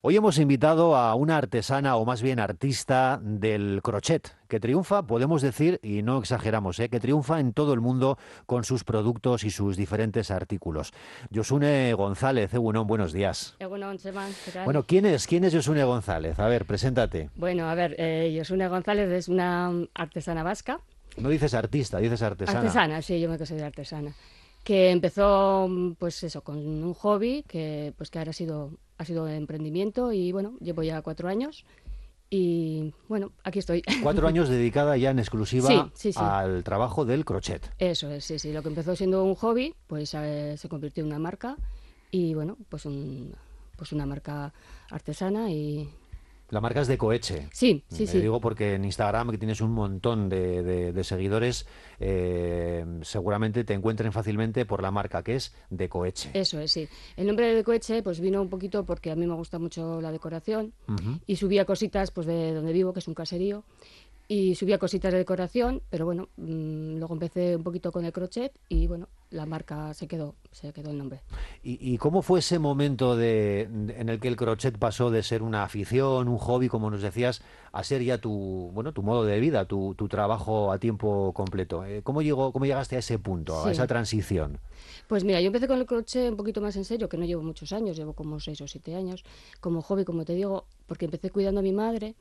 Hoy hemos invitado a una artesana, o más bien artista, del crochet, que triunfa, podemos decir, y no exageramos, que triunfa en todo el mundo con sus productos y sus diferentes artículos. Josune González, Egunon, buenos días. Bueno, Chema, ¿qué tal? Bueno, ¿quién es Josune González? A ver, preséntate. Bueno, a ver, Yosune González es una artesana vasca. No dices artista, dices artesana. Artesana, sí, yo me considero artesana. Que empezó, pues eso, con un hobby que ahora ha sido emprendimiento y bueno, llevo ya 4 años y bueno, aquí estoy. 4 años dedicada ya en exclusiva Sí, sí, sí, al trabajo del crochet. eso es, sí, sí. Lo que empezó siendo un hobby, pues se convirtió en una marca y bueno, pues una marca artesana y La marca es de Coeche. sí, sí, sí. Digo porque en Instagram, que tienes un montón de seguidores, seguramente te encuentren fácilmente por la marca que es de Coeche. Eso es, sí. El nombre de Coeche pues vino un poquito porque a mí me gusta mucho la decoración Ujú. y subía cositas pues de donde vivo, que es un caserío, y subía cositas de decoración, pero bueno, luego empecé un poquito con el crochet y bueno, la marca se quedó el nombre. ¿Y cómo fue ese momento en el que el crochet pasó de ser una afición, un hobby, como nos decías, a ser ya tu modo de vida, tu trabajo a tiempo completo? ¿Cómo llegaste a ese punto, a esa Sí. transición? Pues mira, yo empecé con el crochet un poquito más en serio, que no llevo muchos años, llevo como 6 o 7 años, como hobby, como te digo, porque empecé cuidando a mi madre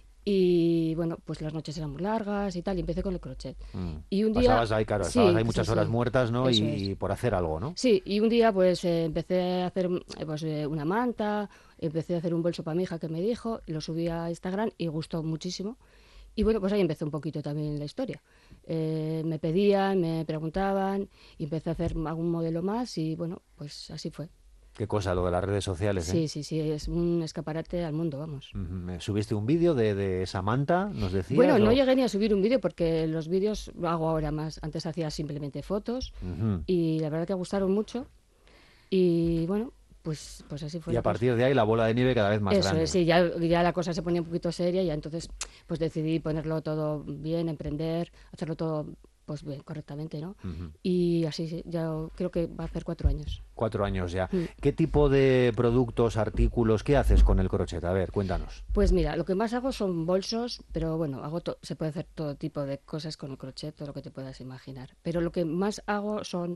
y bueno, pues las noches eran muy largas y tal, y empecé con el crochet. Mm. Y un día, Pasabas ahí, claro, estabas sí, ahí sí, muchas horas sí, muertas, ¿no? eso es. Y por hacer algo, ¿no? Sí, y un día pues empecé a hacer una manta, empecé a hacer un bolso para mi hija que me dijo, lo subí a Instagram y gustó muchísimo. Y bueno, pues ahí empezó un poquito también la historia. Me pedían, me preguntaban, y empecé a hacer algún modelo más y bueno, pues así fue. Qué cosa lo de las redes sociales, ¿eh? Sí, sí, sí, es un escaparate al mundo, vamos. Ujú. ¿Subiste un vídeo de Samantha, nos Bueno, decías? no O... llegué ni a subir un vídeo porque los vídeos lo hago ahora más. Antes hacía simplemente fotos Ujú. y la verdad que gustaron mucho. Y bueno, pues así fue Y a la cosa. partir de ahí la bola de nieve cada vez más Eso es, grande. sí, ya la cosa se ponía un poquito seria y ya entonces pues decidí ponerlo todo bien, emprender, hacerlo todo pues bien, correctamente, ¿no? Ujú. Y así, sí, ya creo que va a hacer 4 años. 4 años ya. Mm. ¿Qué tipo de productos, artículos, qué haces con el crochet? A ver, cuéntanos. Pues mira, lo que más hago son bolsos, pero bueno, se puede hacer todo tipo de cosas con el crochet, todo lo que te puedas imaginar. Pero lo que más hago son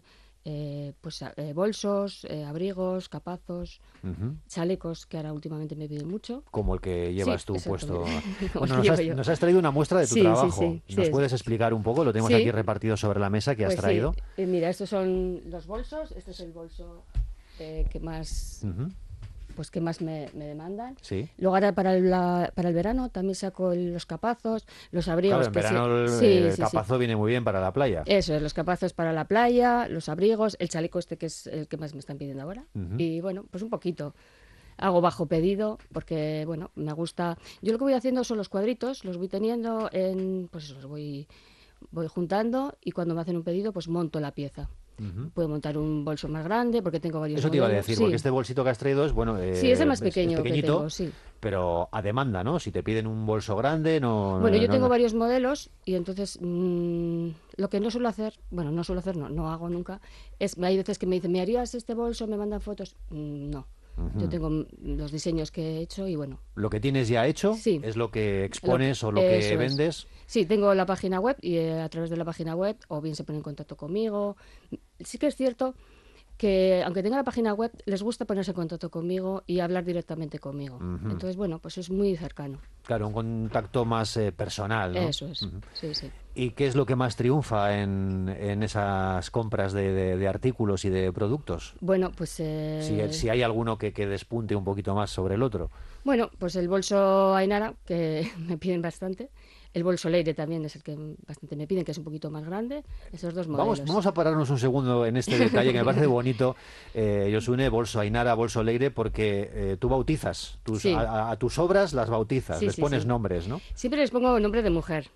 bolsos, abrigos, capazos, Ujú. chalecos, que ahora últimamente me piden mucho. Como el que Sí, llevas tú exacto, mira, puesto. como el Bueno, que nos llevo has, yo. nos has traído una muestra de tu Sí, sí, trabajo. sí, sí, ¿Nos puedes explicar un poco? Lo tenemos aquí sí, repartido sobre la mesa que has pues sí. traído. Mira, estos son los bolsos. Este es el bolso que más, Ujú. pues que más me demandan. Sí. Luego ahora para el verano también saco los capazos, los Claro, abrigos en que sí, verano sí, el sí, sí. capazo viene muy bien para la playa. Eso es, los capazos para la playa, los abrigos, el chaleco este que es el que más me están pidiendo ahora. Ujú. Y bueno, pues un poquito. Hago bajo pedido porque, bueno, me gusta. Yo lo que voy haciendo son los cuadritos, los voy teniendo pues eso, voy juntando y cuando me hacen un pedido, pues monto la pieza. Ujú. Puedo montar un bolso más grande porque tengo varios Eso te iba a modelos. decir, porque Sí, este bolsito que has traído es, bueno, sí, es el más es pequeño que pequeñito, tengo, sí. pero a demanda, ¿no? Si te piden un bolso grande, no, Bueno, yo tengo no. varios modelos y entonces lo que no suelo hacer, bueno, no suelo hacer, no, no hago nunca, hay veces que me dicen, ¿me harías este bolso? ¿Me mandan fotos? No. Yo Ujú. tengo los diseños que he hecho y bueno, Lo que tienes ya hecho sí, es lo que expones o lo que eso es. vendes. Sí, tengo la página web y a través de la página web o bien se ponen en contacto conmigo. Sí que es cierto que aunque tenga la página web, les gusta ponerse en contacto conmigo y hablar directamente conmigo. Ujú. Entonces, bueno, pues es muy cercano. Claro, un contacto más personal, ¿no? Eso es, Ujú. sí, sí. ¿Y qué es lo que más triunfa en esas compras de artículos y de productos? Bueno, pues Si hay alguno que despunte un poquito más sobre el otro. pues el bolso Ainara, que me piden bastante. El bolso Leire también es el que bastante me piden, que es un poquito más grande. Esos dos Vamos, modelos. vamos a pararnos un segundo en este detalle que me parece bonito. Yosune, bolso Ainara, bolso Leire, porque tú bautizas, Sí, a tus obras las bautizas, sí, les sí, pones sí. nombres, ¿no? Siempre les pongo nombre de mujer.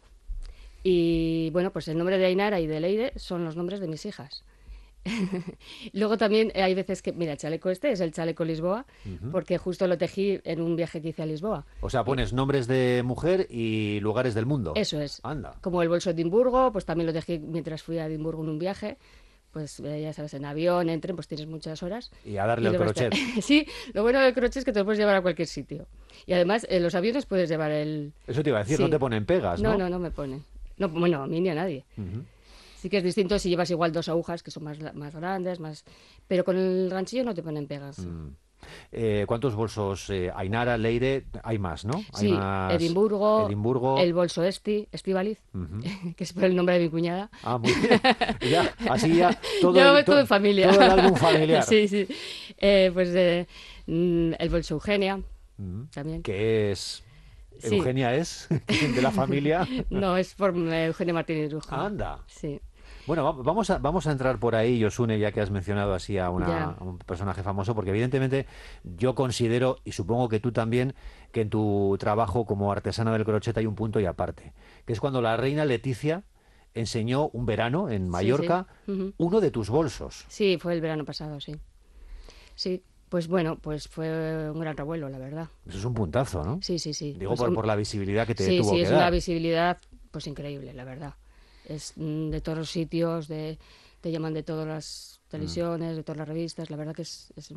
Y bueno, pues el nombre de Ainara y de Leire son los nombres de mis hijas. Luego también hay veces que, mira, el chaleco este es el chaleco Lisboa, Ujú. porque justo lo tejí en un viaje que hice a Lisboa. O sea, Y pones nombres de mujer y lugares del mundo. eso es. Anda. Como el bolso de Edimburgo, pues también lo tejí mientras fui a Edimburgo en un viaje. pues ya sabes, en avión, en tren, pues tienes muchas horas. Y a darle al luego está- crochet. Sí, lo bueno del crochet es que te lo puedes llevar a cualquier sitio. Y además, en los aviones puedes llevar el... Eso te iba a decir, no Sí. te ponen pegas, No, ¿no? no, no me ponen. No, bueno, a mí ni a nadie. Ujú. Sí que es distinto si llevas igual 2 agujas, que son más grandes, más... Pero con el ganchillo no te ponen pegas. Mm. ¿Cuántos bolsos? Ainara, Leire, hay más, ¿no? Hay Sí, más. Edimburgo, Edimburgo. el bolso Estivaliz, Ujú. que es por el nombre de mi cuñada. Ah, muy bien. Ya, así ya Ya todo en familia. todo el álbum familiar. Sí, sí. Pues el bolso Eugenia, Ujú. también. Que es. Sí. Eugenia es de la familia. No, es por Eugenia Martínez Brujo. Anda. Sí. Bueno, vamos a entrar por ahí, Josune, ya que has mencionado así Ya. a un personaje famoso, porque evidentemente yo considero, y supongo que tú también, que en tu trabajo como artesana del crochet hay un punto y aparte, que es cuando la reina Leticia enseñó un verano en Sí, Mallorca sí. Ujú. uno de tus bolsos. Sí, fue el verano pasado, sí. Sí, pues bueno, pues fue un gran revuelo, la verdad. Eso es un puntazo, ¿no? Sí, sí, sí. Digo Pues, por la visibilidad que te sí, tuvo sí, que es una dar. visibilidad pues increíble, la verdad. Es de todos los sitios, te llaman de todas las televisiones, de todas las revistas, la verdad que es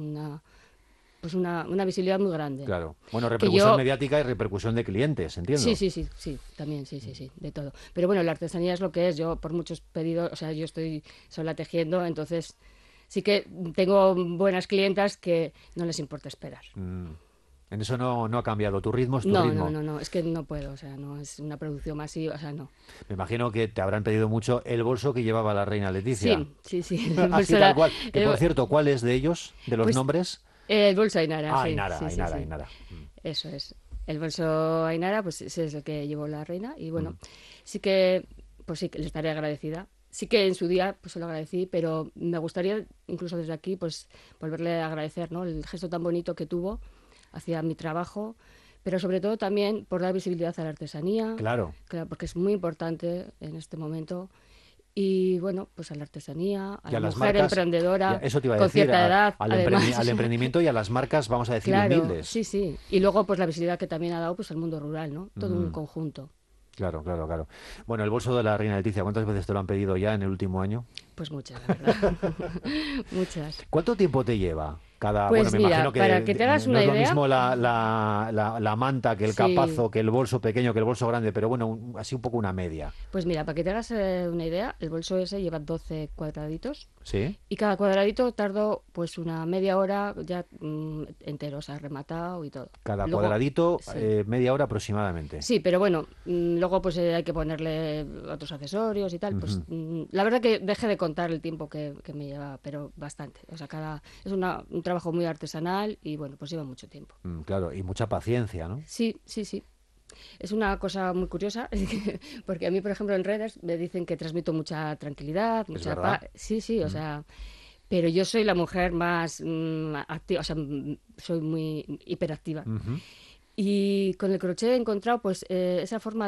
una visibilidad muy grande. Claro. Bueno, Que repercusión yo, mediática y repercusión de clientes, entiendo. sí, sí, sí, sí, también, sí, sí, sí, de todo. Pero bueno, la artesanía es lo que es. Yo por muchos pedidos, o sea, yo estoy sola tejiendo, entonces sí que tengo buenas clientas que no les importa esperar. Mm. En eso no ha cambiado. Tu ritmo es tu No, ritmo. no, no, no, es que no puedo, o sea, no es una producción masiva, o sea, no. Me imagino que te habrán pedido mucho el bolso que llevaba la reina Leticia. Sí, sí, sí. El Así bolso tal cual. Que el por bo- cierto, ¿cuál es de ellos, de los pues, nombres? el bolso Ainara, Ah, sí, Ainara, sí, sí, Ainara, sí. Ainara. Eso es. El bolso Ainara, pues ese es el que llevó la reina y Mm. bueno, sí que, pues sí que le estaré agradecida. Sí que en su día pues se lo agradecí, pero me gustaría incluso desde aquí pues volverle a agradecer, ¿no? El gesto tan bonito que tuvo hacia mi trabajo, pero sobre todo también por dar visibilidad a la artesanía, Claro. claro, porque es muy importante en este momento. Y bueno, pues a la artesanía, a Y a la las mujer marcas, emprendedora, eso te iba a con decir, cierta edad, al, además. al emprendimiento y a las marcas, vamos a decir, Claro, humildes. sí, sí. Y luego, pues la visibilidad que también ha dado pues al mundo rural, ¿no? Todo un Mm, conjunto. claro, claro, claro. Bueno, el bolso de la reina Leticia, ¿cuántas veces te lo han pedido ya en el último año? Pues muchas, la verdad. Muchas. ¿Cuánto tiempo te lleva? Bueno, Pues me mira, imagino que para que te hagas no una es lo idea, mismo la manta que el sí. capazo, que el bolso pequeño, que el bolso grande, pero bueno, así un poco una media. Pues mira, para que te hagas una idea, el bolso ese lleva 12 cuadraditos ¿Sí? y cada cuadradito tardo pues una media hora ya entero, o sea, rematado y todo. Cada Luego, cuadradito, sí. media hora aproximadamente. Sí, pero bueno, luego pues hay que ponerle otros accesorios y tal. Pues Ujú. la verdad que dejé de contar el tiempo que me lleva, pero bastante. O sea, es un trabajo muy artesanal y bueno, pues lleva mucho tiempo. Claro, y mucha paciencia, ¿no? Sí, sí, sí. Es una cosa muy curiosa, porque a mí, por ejemplo, en redes me dicen que transmito mucha tranquilidad, Es mucha verdad. paz. Sí, sí, o sea, pero yo soy la mujer más activa, o sea, soy muy hiperactiva. Ujú. Y con el crochet he encontrado pues esa forma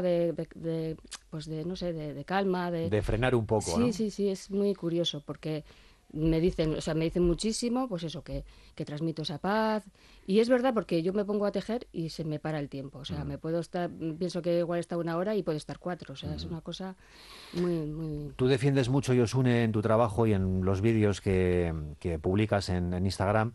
pues de no sé, de calma, de De frenar un poco, sí, ¿no? sí, sí, es muy curioso porque me dicen, o sea, me dicen muchísimo, pues eso, que transmito esa paz. Y es verdad porque yo me pongo a tejer y se me para el tiempo. O sea, me puedo estar, pienso que igual está 1 hora y puede estar 4. O sea, es una cosa muy, muy... Tú defiendes mucho, Josune, en tu trabajo y en los vídeos que publicas en Instagram,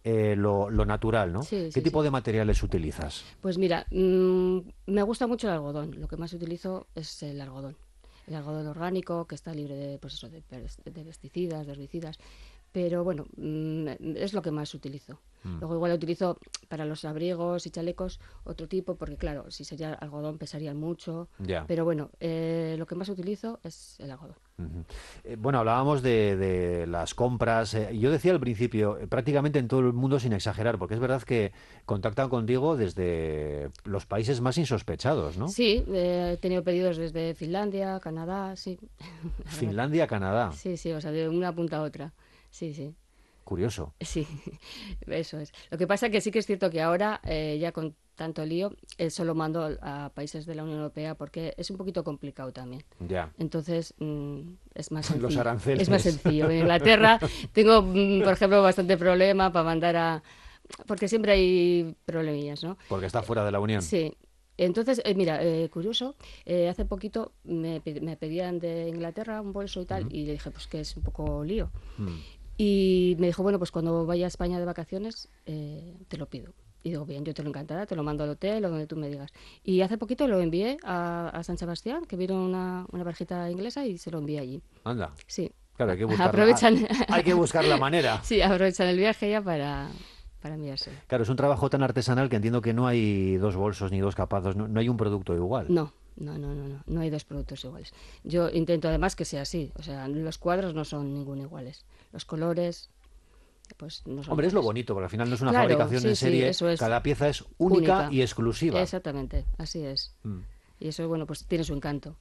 lo natural, ¿no? Sí, ¿Qué sí, tipo sí. de materiales utilizas? Pues mira, me gusta mucho el algodón. Lo que más utilizo es el algodón. El algodón orgánico, que está libre de, pues eso, de pesticidas, de herbicidas. Pero bueno, es lo que más utilizo. Luego igual utilizo para los abrigos y chalecos otro tipo, porque claro, si sería algodón pesarían mucho. Ya. Pero bueno, lo que más utilizo es el algodón. Ujú. Bueno, hablábamos de las compras. Yo decía al principio, prácticamente en todo el mundo sin exagerar, porque es verdad que contactan contigo desde los países más insospechados, ¿no? Sí, he tenido pedidos desde Finlandia, Canadá, sí. La verdad. Finlandia, Canadá. Sí, sí, o sea, de una punta a otra. Sí, sí. Curioso. Sí, eso es. Lo que pasa que sí que es cierto que ahora, ya con tanto lío, solo mando a países de la Unión Europea porque es un poquito complicado también. Ya. Entonces, es más Los sencillo. aranceles. Es más sencillo. En Inglaterra tengo, por ejemplo, bastante problema para mandar a... Porque siempre hay problemillas, ¿no? Porque está fuera de la Unión. Sí. Entonces, mira, curioso, hace poquito me pedían de Inglaterra un bolso y tal, Ujú. y le dije, pues que es un poco lío. Mm. Y me dijo, bueno, pues cuando vaya a España de vacaciones, te lo pido. Y digo, bien, yo te lo encantará, te lo mando al hotel o donde tú me digas. Y hace poquito lo envié a San Sebastián, que vino una parejita inglesa y se lo envié allí. Anda. Sí, Claro, hay que buscarla. aprovechan, Hay que buscar la manera. sí, aprovechan el viaje ya para enviárselo. Claro, es un trabajo tan artesanal que entiendo que no hay dos bolsos ni dos capazos, no hay un producto igual. No, no hay dos productos iguales. Yo intento además que sea así, o sea, los cuadros no son ninguno iguales. Los colores, pues no son Hombre, es lo iguales. bonito, porque al final no es una Claro, fabricación en sí, sí, serie, eso es cada pieza es única única. y exclusiva. Exactamente, así es. Mm. Y eso, bueno, pues tiene su encanto.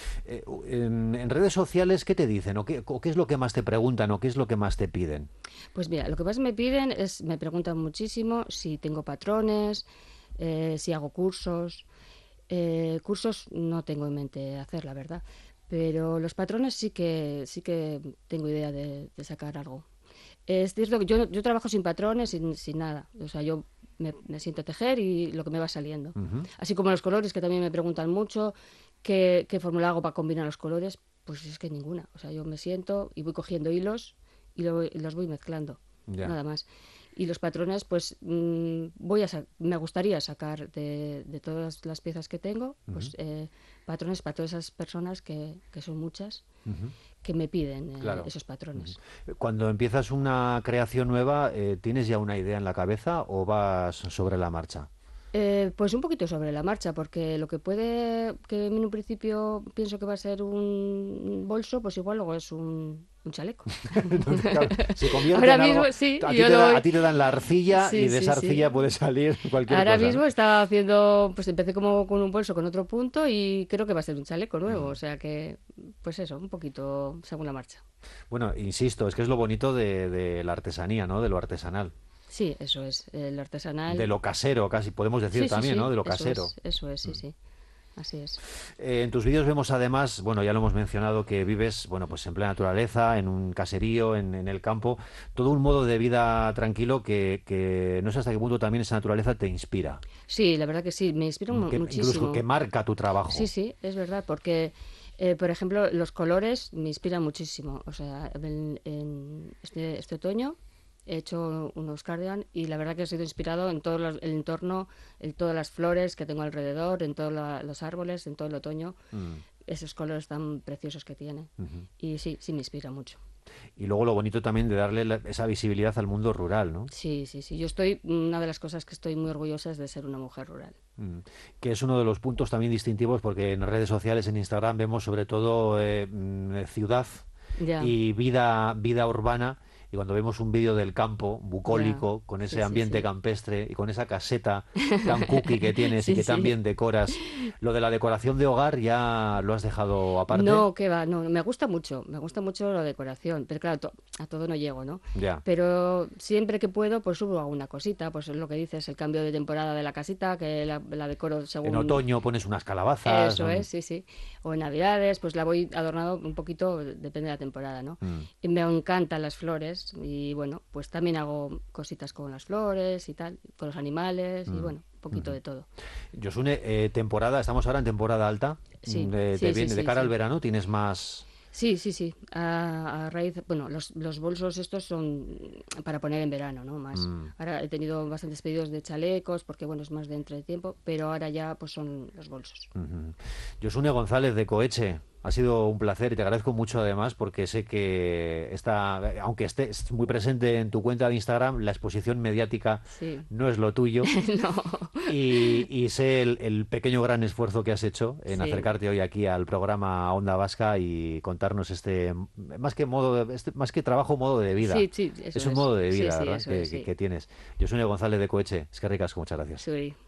En redes sociales, ¿qué te dicen? O qué es lo que más te preguntan? ¿O qué es lo que más te piden? Pues mira, lo que más me piden es, me preguntan muchísimo si tengo patrones, si hago cursos. Cursos no tengo en mente hacer, la verdad. Pero los patrones sí que tengo idea de sacar algo. Es cierto que yo trabajo sin patrones, sin nada. O sea, yo me siento a tejer y lo que me va saliendo. Ujú. Así como los colores, que también me preguntan mucho, qué fórmula hago para combinar los colores, pues es que ninguna. O sea, yo me siento y voy cogiendo hilos y los voy mezclando, Ya. nada más. Y los patrones, pues me gustaría sacar de todas las piezas que tengo, Ujú. pues patrones para todas esas personas que son muchas, Ujú. que me piden Claro. esos patrones. Cuando empiezas una creación nueva, ¿tienes ya una idea en la cabeza o vas sobre la marcha? Pues un poquito sobre la marcha, porque lo que puede, que en un principio pienso que va a ser un bolso, pues igual luego es un chaleco. Entonces, claro, se convierte Ahora en algo. mismo sí, A ti yo te lo da- voy. a ti te dan la arcilla y Sí, de sí, esa sí. arcilla puede salir cualquier Ahora cosa, ¿no? mismo estaba haciendo, pues empecé como con un bolso con otro punto y creo que va a ser un chaleco nuevo, o sea que, pues eso, un poquito según la marcha. Bueno, insisto, es que es lo bonito de la artesanía, ¿no? De lo artesanal. Sí, eso es, el De artesanal. lo casero, casi podemos decir Sí, sí, también, ¿no? sí, De lo casero. eso es, sí, sí, así es. En tus vídeos vemos además, bueno, ya lo hemos mencionado, que vives, bueno, pues en plena naturaleza, en un caserío, en el campo, todo un modo de vida tranquilo que no sé hasta qué punto también esa naturaleza te inspira, Sí, la verdad que sí, me inspira incluso que muchísimo. marca tu Sí, trabajo. sí, es verdad, porque, por ejemplo, los colores me inspiran muchísimo. O sea, en este otoño he hecho unos cardigan y la verdad que he sido inspirado en todo el entorno, en todas las flores que tengo alrededor, en todos los árboles, en todo el otoño, Mm, esos colores tan preciosos que tiene. ujú. Y sí, sí me inspira mucho. Y luego lo bonito también de darle esa visibilidad al mundo rural, ¿no? Sí, sí, sí. Yo estoy, una de las cosas que estoy muy orgullosa es de ser una mujer rural. Mm. Que es uno de los puntos también distintivos porque en redes sociales, en Instagram, vemos sobre todo ciudad Ya, y vida urbana. Y cuando vemos un vídeo del campo, ya. bucólico, con Sí, ese sí, ambiente sí. campestre y con esa caseta tan cookie que tienes y Sí, que tan sí. bien decoras, lo de la decoración de hogar ya lo has dejado aparte. No, qué va, no, me gusta mucho la decoración, pero claro, a todo no llego, ¿no? Ya. Pero siempre que puedo, pues subo alguna cosita, pues es lo que dices, el cambio de temporada de la casita, que la decoro En según. otoño pones unas calabazas. Eso es, sí, sí. O en Navidades, pues la voy adornando un poquito, depende de la temporada, ¿no? Mm, Y me encantan las flores y bueno, pues también hago cositas con las flores y tal, con los animales y mm, bueno, un poquito ujú. de todo. Josune, temporada, estamos ahora en temporada alta. Sí, Te sí, sí, viene de sí, cara al sí. verano, tienes más. Sí, sí, sí. A raíz, bueno, los bolsos estos son para poner en verano, ¿no? Más. Mm. Ahora he tenido bastantes pedidos de chalecos porque, bueno, es más de entretiempo, pero ahora ya pues son los bolsos. Ujú. Josune González de Coeche, ha sido un placer y te agradezco mucho además porque sé que aunque estés muy presente en tu cuenta de Instagram, la exposición mediática Sí. no es lo tuyo No. y sé el pequeño gran esfuerzo que has hecho en Sí. acercarte hoy aquí al programa Onda Vasca y contarnos más que trabajo, modo de vida. Sí, sí, eso Es un es. modo de Sí, vida, sí, ¿verdad? eso es, sí. Que tienes. Josune González de Coeche, es que ricasco, muchas gracias. Soy